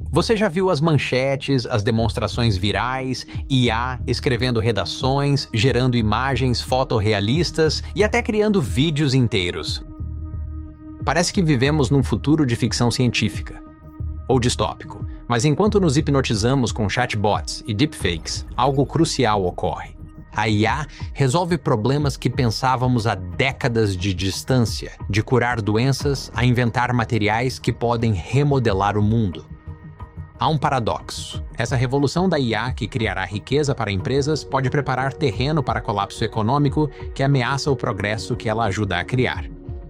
Você já viu as manchetes, as demonstrações virais, IA escrevendo redações, gerando imagens fotorrealistas e até criando vídeos inteiros? Parece que vivemos num futuro de ficção científica, ou distópico, mas enquanto nos hipnotizamos com chatbots e deepfakes, algo crucial ocorre. A IA resolve problemas que pensávamos a décadas de distância, de curar doenças a inventar materiais que podem remodelar o mundo. Há um paradoxo. Essa revolução da IA que criará riqueza para empresas pode preparar terreno para colapso econômico que ameaça o progresso que ela ajuda a criar.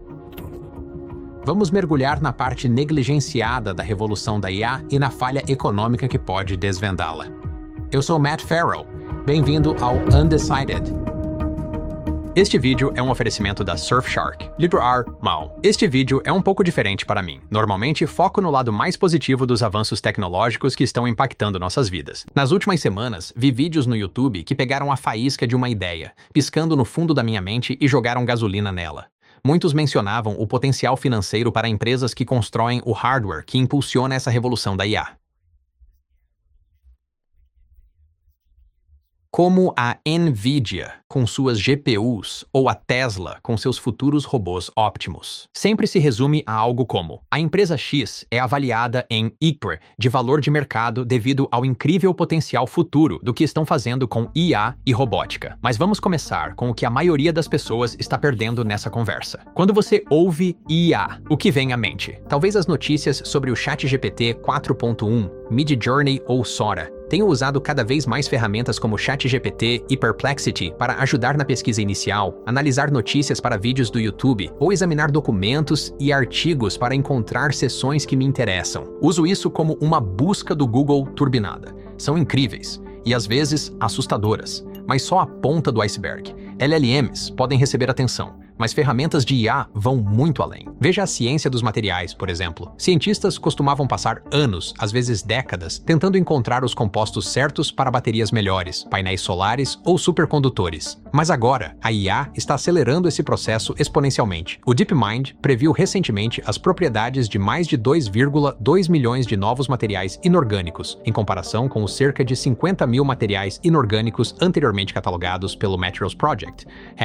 Vamos mergulhar na parte negligenciada da revolução da IA e na falha econômica que pode desvendá-la. Eu sou Matt Farrell. Bem-vindo ao Undecided. Este vídeo é um oferecimento da Surfshark, Mal. Este vídeo é um pouco diferente para mim. Normalmente, foco no lado mais positivo dos avanços tecnológicos que estão impactando nossas vidas. Nas últimas semanas, vi vídeos no YouTube que pegaram a faísca de uma ideia, piscando no fundo da minha mente e jogaram gasolina nela. Muitos mencionavam o potencial financeiro para empresas que constroem o hardware que impulsiona essa revolução da IA. Como a Nvidia com suas GPUs ou a Tesla com seus futuros robôs Optimus. Sempre se resume a algo como: a empresa X é avaliada em IPR de valor de mercado devido ao incrível potencial futuro do que estão fazendo com IA e robótica. Mas vamos começar com o que a maioria das pessoas está perdendo nessa conversa. Quando você ouve IA, o que vem à mente? Talvez as notícias sobre o ChatGPT 4.1, Midjourney ou Sora. Tenho usado cada vez mais ferramentas como ChatGPT e Perplexity para ajudar na pesquisa inicial, analisar notícias para vídeos do YouTube ou examinar documentos e artigos para encontrar seções que me interessam. Uso isso como uma busca do Google turbinada. São incríveis e às vezes assustadoras, mas só a ponta do iceberg. LLMs podem receber atenção, mas ferramentas de IA vão muito além. Veja a ciência dos materiais, por exemplo. Cientistas costumavam passar anos, às vezes décadas, tentando encontrar os compostos certos para baterias melhores, painéis solares ou supercondutores. Mas agora, a IA está acelerando esse processo exponencialmente. O DeepMind previu recentemente as propriedades de mais de 2,2 milhões de novos materiais inorgânicos, em comparação com os cerca de 50 mil materiais inorgânicos anteriormente catalogados pelo Materials Project.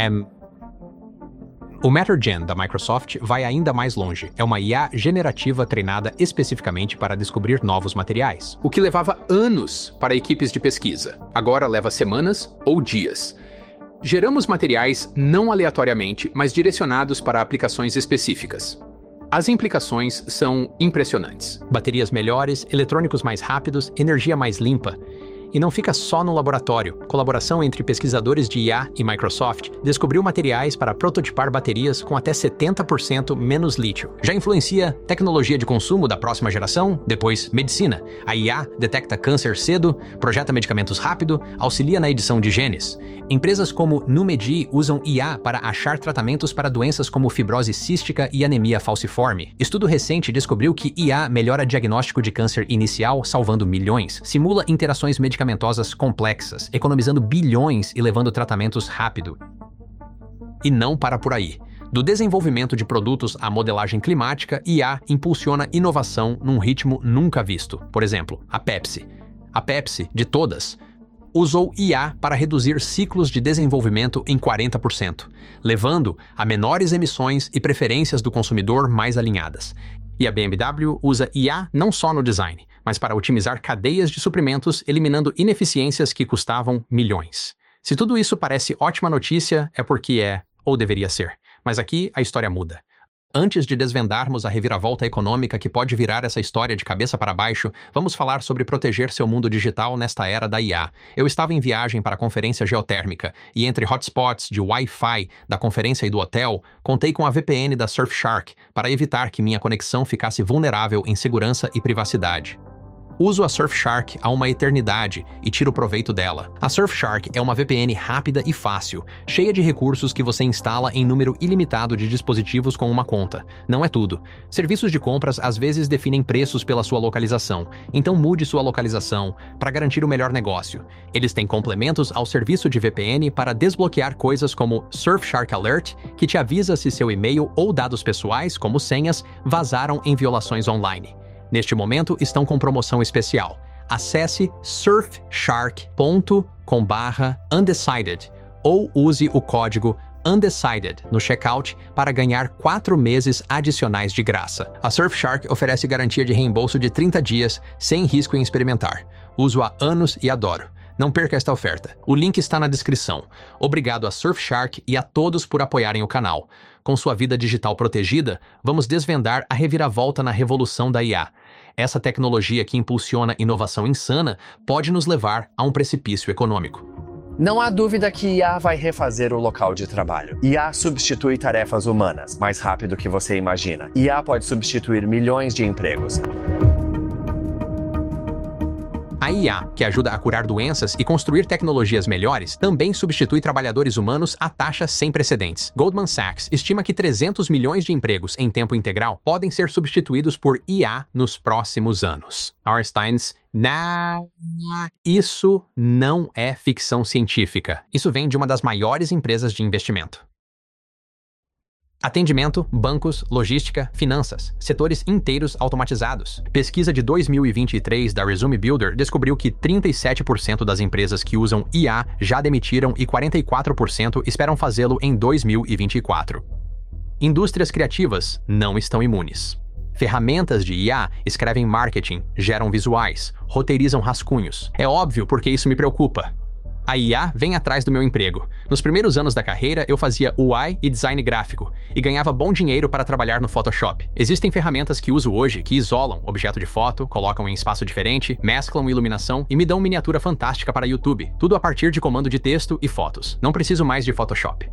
O MatterGen da Microsoft vai ainda mais longe. É uma IA generativa treinada especificamente para descobrir novos materiais. O que levava anos para equipes de pesquisa, agora leva semanas ou dias. Geramos materiais não aleatoriamente, mas direcionados para aplicações específicas. As implicações são impressionantes. Baterias melhores, eletrônicos mais rápidos, energia mais limpa. E não fica só no laboratório. Colaboração entre pesquisadores de IA e Microsoft descobriu materiais para prototipar baterias com até 70% menos lítio. Já influencia tecnologia de consumo da próxima geração, depois medicina. A IA detecta câncer cedo, projeta medicamentos rápido, auxilia na edição de genes. Empresas como Numedi usam IA para achar tratamentos para doenças como fibrose cística e anemia falciforme. Estudo recente descobriu que IA melhora diagnóstico de câncer inicial, salvando milhões. Simula interações medicamentosas complexas, economizando bilhões e levando tratamentos rápido. E não para por aí. Do desenvolvimento de produtos à modelagem climática, IA impulsiona inovação num ritmo nunca visto. Por exemplo, a Pepsi. A Pepsi, de todas, usou IA para reduzir ciclos de desenvolvimento em 40%, levando a menores emissões e preferências do consumidor mais alinhadas. E a BMW usa IA não só no design, mas para otimizar cadeias de suprimentos, eliminando ineficiências que custavam milhões. Se tudo isso parece ótima notícia, é porque é, ou deveria ser. Mas aqui a história muda. Antes de desvendarmos a reviravolta econômica que pode virar essa história de cabeça para baixo, vamos falar sobre proteger seu mundo digital nesta era da IA. Eu estava em viagem para a conferência geotérmica e entre hotspots de Wi-Fi da conferência e do hotel, contei com a VPN da Surfshark para evitar que minha conexão ficasse vulnerável em segurança e privacidade. Uso a Surfshark há uma eternidade e tiro proveito dela. A Surfshark é uma VPN rápida e fácil, cheia de recursos que você instala em número ilimitado de dispositivos com uma conta. Não é tudo. Serviços de compras às vezes definem preços pela sua localização, então mude sua localização para garantir o melhor negócio. Eles têm complementos ao serviço de VPN para desbloquear coisas como Surfshark Alert, que te avisa se seu e-mail ou dados pessoais, como senhas, vazaram em violações online. Neste momento, estão com promoção especial. Acesse surfshark.com/undecided ou use o código Undecided no checkout para ganhar 4 meses adicionais de graça. A Surfshark oferece garantia de reembolso de 30 dias, sem risco em experimentar. Uso há anos e adoro. Não perca esta oferta. O link está na descrição. Obrigado a Surfshark e a todos por apoiarem o canal. Com sua vida digital protegida, vamos desvendar a reviravolta na revolução da IA. Essa tecnologia que impulsiona inovação insana pode nos levar a um precipício econômico. Não há dúvida que IA vai refazer o local de trabalho. IA substitui tarefas humanas mais rápido que você imagina. IA pode substituir milhões de empregos. A IA, que ajuda a curar doenças e construir tecnologias melhores, também substitui trabalhadores humanos a taxas sem precedentes. Goldman Sachs estima que 300 milhões de empregos em tempo integral podem ser substituídos por IA nos próximos anos. Einsteins, isso não é ficção científica. Isso vem de uma das maiores empresas de investimento. Atendimento, bancos, logística, finanças, setores inteiros automatizados. Pesquisa de 2023 da Resume Builder descobriu que 37% das empresas que usam IA já demitiram e 44% esperam fazê-lo em 2024. Indústrias criativas não estão imunes. Ferramentas de IA escrevem marketing, geram visuais, roteirizam rascunhos. É óbvio porque isso me preocupa. A IA vem atrás do meu emprego. Nos primeiros anos da carreira, eu fazia UI e design gráfico e ganhava bom dinheiro para trabalhar no Photoshop. Existem ferramentas que uso hoje que isolam objeto de foto, colocam em espaço diferente, mesclam iluminação e me dão miniatura fantástica para YouTube. Tudo a partir de comando de texto e fotos. Não preciso mais de Photoshop.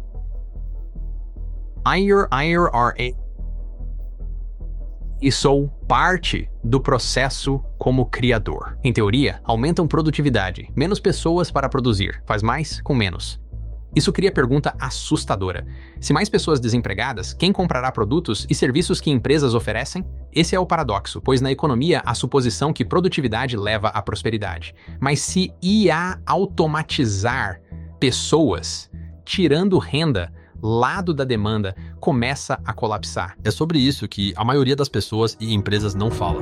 E sou parte do processo como criador. Em teoria, aumentam produtividade, menos pessoas para produzir, faz mais com menos. Isso cria pergunta assustadora. Se mais pessoas desempregadas, quem comprará produtos e serviços que empresas oferecem? Esse é o paradoxo, pois na economia há a suposição que produtividade leva à prosperidade. Mas se IA automatizar pessoas, tirando renda, lado da demanda começa a colapsar. É sobre isso que a maioria das pessoas e empresas não fala.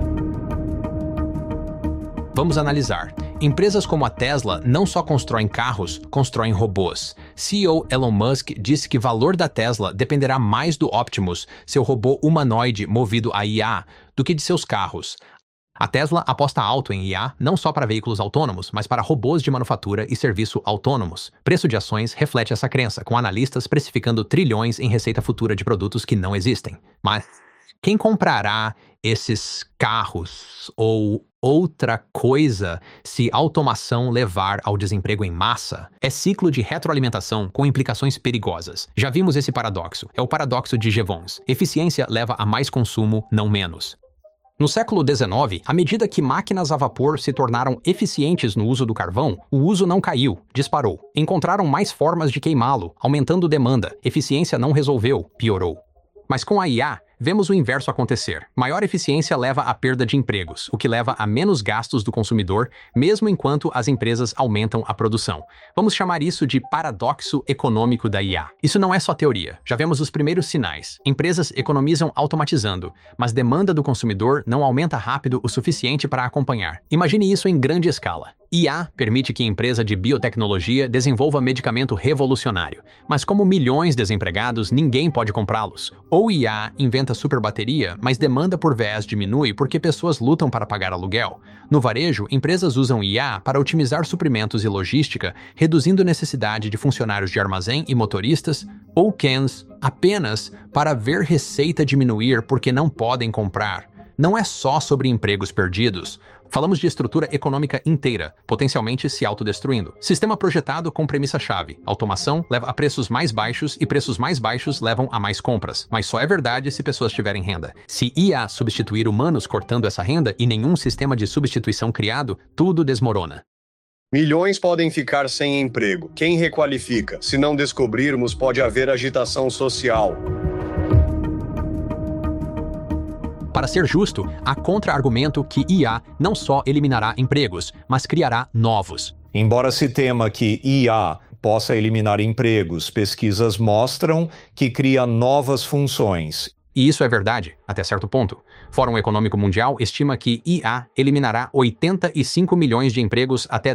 Vamos analisar. Empresas como a Tesla não só constroem carros, constroem robôs. CEO Elon Musk disse que o valor da Tesla dependerá mais do Optimus, seu robô humanoide movido a IA, do que de seus carros. A Tesla aposta alto em IA não só para veículos autônomos, mas para robôs de manufatura e serviço autônomos. Preço de ações reflete essa crença, com analistas precificando trilhões em receita futura de produtos que não existem. Mas quem comprará esses carros ou outra coisa se automação levar ao desemprego em massa? É ciclo de retroalimentação com implicações perigosas. Já vimos esse paradoxo. É o paradoxo de Jevons. Eficiência leva a mais consumo, não menos. No século XIX, à medida que máquinas a vapor se tornaram eficientes no uso do carvão, o uso não caiu, disparou. Encontraram mais formas de queimá-lo, aumentando demanda. Eficiência não resolveu, piorou. Mas com a IA, vemos o inverso acontecer. Maior eficiência leva à perda de empregos, o que leva a menos gastos do consumidor, mesmo enquanto as empresas aumentam a produção. Vamos chamar isso de paradoxo econômico da IA. Isso não é só teoria. Já vemos os primeiros sinais. Empresas economizam automatizando, mas demanda do consumidor não aumenta rápido o suficiente para acompanhar. Imagine isso em grande escala. IA permite que a empresa de biotecnologia desenvolva medicamento revolucionário, mas como milhões de desempregados, ninguém pode comprá-los. Ou IA inventa superbateria, mas demanda por VS diminui porque pessoas lutam para pagar aluguel. No varejo, empresas usam IA para otimizar suprimentos e logística, reduzindo a necessidade de funcionários de armazém e motoristas, ou cans, apenas para ver receita diminuir porque não podem comprar. Não é só sobre empregos perdidos. Falamos de estrutura econômica inteira, potencialmente se autodestruindo. Sistema projetado com premissa-chave. Automação leva a preços mais baixos e preços mais baixos levam a mais compras. Mas só é verdade se pessoas tiverem renda. Se IA substituir humanos cortando essa renda e nenhum sistema de substituição criado, tudo desmorona. Milhões podem ficar sem emprego. Quem requalifica? Se não descobrirmos, pode haver agitação social. Para ser justo, há contra-argumento que IA não só eliminará empregos, mas criará novos. Embora se tema que IA possa eliminar empregos, pesquisas mostram que cria novas funções. E isso é verdade, até certo ponto. Fórum Econômico Mundial estima que IA eliminará 85 milhões de empregos até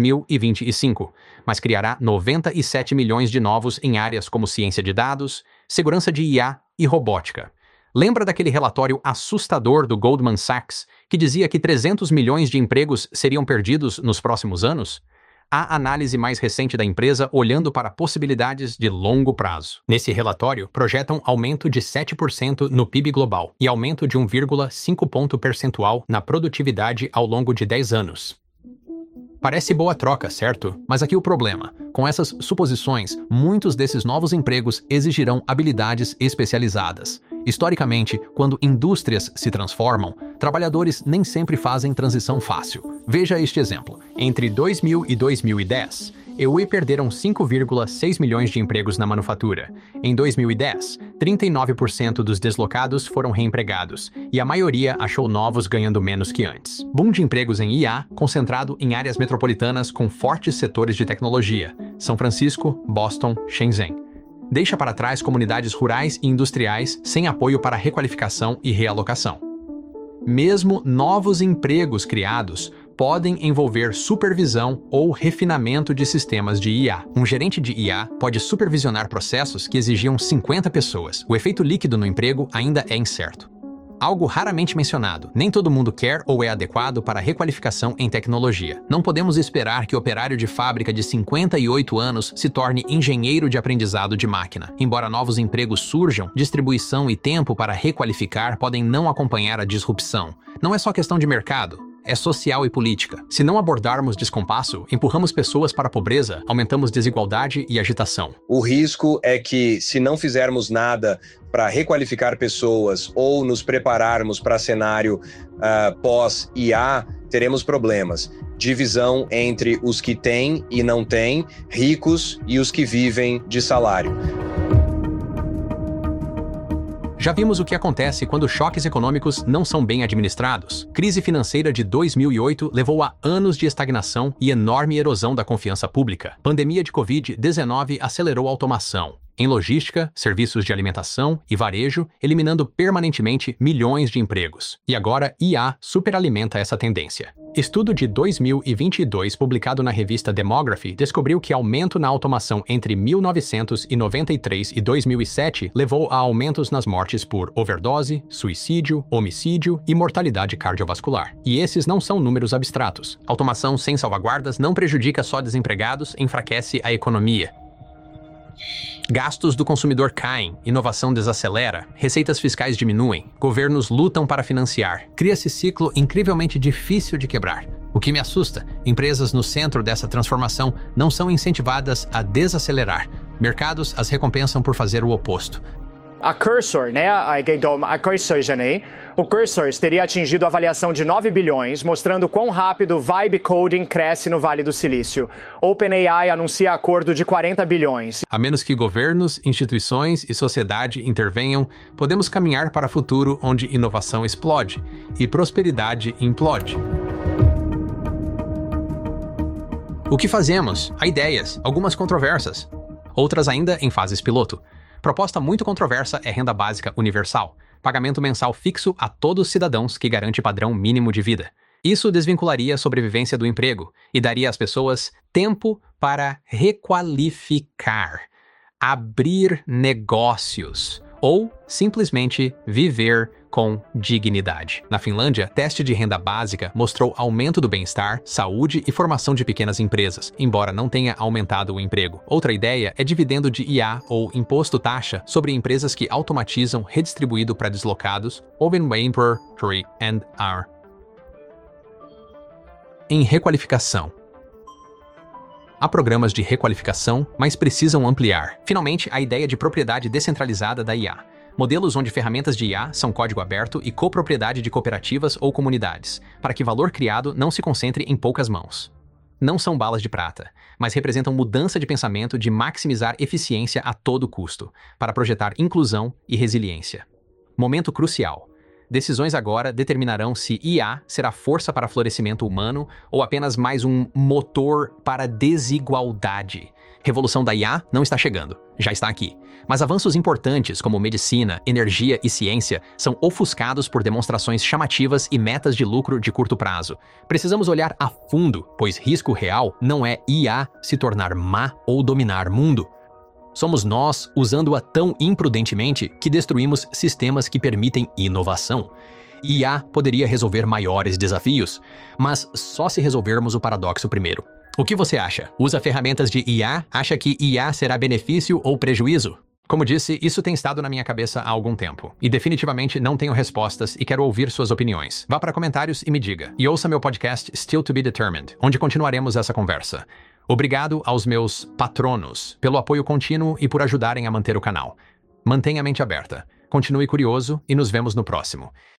2025, mas criará 97 milhões de novos em áreas como ciência de dados, segurança de IA e robótica. Lembra daquele relatório assustador do Goldman Sachs que dizia que 300 milhões de empregos seriam perdidos nos próximos anos? A análise mais recente da empresa olhando para possibilidades de longo prazo. Nesse relatório, projetam aumento de 7% no PIB global e aumento de 1,5 ponto percentual na produtividade ao longo de 10 anos. Parece boa troca, certo? Mas aqui o problema. Com essas suposições, muitos desses novos empregos exigirão habilidades especializadas. Historicamente, quando indústrias se transformam, trabalhadores nem sempre fazem transição fácil. Veja este exemplo. Entre 2000 e 2010, EUI perderam 5,6 milhões de empregos na manufatura. Em 2010, 39% dos deslocados foram reempregados, e a maioria achou novos ganhando menos que antes. Boom de empregos em IA, concentrado em áreas metropolitanas com fortes setores de tecnologia: São Francisco, Boston, Shenzhen. Deixa para trás comunidades rurais e industriais sem apoio para requalificação e realocação. Mesmo novos empregos criados podem envolver supervisão ou refinamento de sistemas de IA. Um gerente de IA pode supervisionar processos que exigiam 50 pessoas. O efeito líquido no emprego ainda é incerto. Algo raramente mencionado, nem todo mundo quer ou é adequado para requalificação em tecnologia. Não podemos esperar que o operário de fábrica de 58 anos se torne engenheiro de aprendizado de máquina. Embora novos empregos surjam, distribuição e tempo para requalificar podem não acompanhar a disrupção. Não é só questão de mercado. É social e política. Se não abordarmos descompasso, empurramos pessoas para a pobreza, aumentamos desigualdade e agitação. O risco é que, se não fizermos nada para requalificar pessoas ou nos prepararmos para cenário pós-IA, teremos problemas. Divisão entre os que têm e não têm, ricos e os que vivem de salário. Já vimos o que acontece quando choques econômicos não são bem administrados. Crise financeira de 2008 levou a anos de estagnação e enorme erosão da confiança pública. Pandemia de Covid-19 acelerou a automação em logística, serviços de alimentação e varejo, eliminando permanentemente milhões de empregos. E agora, IA superalimenta essa tendência. Estudo de 2022, publicado na revista Demography, descobriu que aumento na automação entre 1993 e 2007 levou a aumentos nas mortes por overdose, suicídio, homicídio e mortalidade cardiovascular. E esses não são números abstratos. Automação sem salvaguardas não prejudica só desempregados, enfraquece a economia. Gastos do consumidor caem, inovação desacelera, receitas fiscais diminuem, governos lutam para financiar. Cria-se ciclo incrivelmente difícil de quebrar. O que me assusta, empresas no centro dessa transformação não são incentivadas a desacelerar. Mercados as recompensam por fazer o oposto. A Cursor, né, a Cursor Genei, o Cursor teria atingido a avaliação de 9 bilhões, mostrando quão rápido o Vibe Coding cresce no Vale do Silício. OpenAI anuncia acordo de 40 bilhões. A menos que governos, instituições e sociedade intervenham, podemos caminhar para o futuro onde inovação explode e prosperidade implode. O que fazemos? Há ideias, algumas controversas, outras ainda em fases piloto. Proposta muito controversa é renda básica universal, pagamento mensal fixo a todos os cidadãos que garante padrão mínimo de vida. Isso desvincularia a sobrevivência do emprego e daria às pessoas tempo para requalificar, abrir negócios ou simplesmente viver com dignidade. Na Finlândia, teste de renda básica mostrou aumento do bem-estar, saúde e formação de pequenas empresas, embora não tenha aumentado o emprego. Outra ideia é dividendo de IA ou imposto-taxa sobre empresas que automatizam redistribuído para deslocados, Open Paper Tree and R. Em requalificação. Há programas de requalificação, mas precisam ampliar. Finalmente, a ideia de propriedade descentralizada da IA. Modelos onde ferramentas de IA são código aberto e copropriedade de cooperativas ou comunidades, para que valor criado não se concentre em poucas mãos. Não são balas de prata, mas representam mudança de pensamento de maximizar eficiência a todo custo, para projetar inclusão e resiliência. Momento crucial. Decisões agora determinarão se IA será força para florescimento humano ou apenas mais um motor para desigualdade. Revolução da IA não está chegando, já está aqui. Mas avanços importantes como medicina, energia e ciência são ofuscados por demonstrações chamativas e metas de lucro de curto prazo. Precisamos olhar a fundo, pois risco real não é IA se tornar má ou dominar mundo. Somos nós, usando-a tão imprudentemente, que destruímos sistemas que permitem inovação. IA poderia resolver maiores desafios, mas só se resolvermos o paradoxo primeiro. O que você acha? Usa ferramentas de IA? Acha que IA será benefício ou prejuízo? Como disse, isso tem estado na minha cabeça há algum tempo. E definitivamente não tenho respostas e quero ouvir suas opiniões. Vá para comentários e me diga. E ouça meu podcast Still to be Determined, onde continuaremos essa conversa. Obrigado aos meus patronos pelo apoio contínuo e por ajudarem a manter o canal. Mantenha a mente aberta. Continue curioso e nos vemos no próximo.